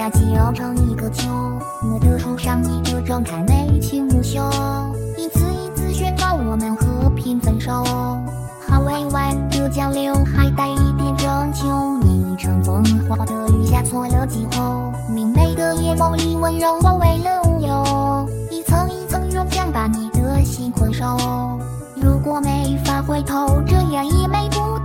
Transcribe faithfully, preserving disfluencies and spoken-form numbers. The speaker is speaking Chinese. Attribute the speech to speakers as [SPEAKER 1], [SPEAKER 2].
[SPEAKER 1] 把气揉成一个球，我的树上你的状态眉清目秀，一次一次宣告我们和平分手。好委婉的交流，还带一点征求，你乘风化的雨下错了季候，明媚的夜梦里温柔包围了无忧，一层一层溶浆把你的心困守。如果没法回头，这样也没不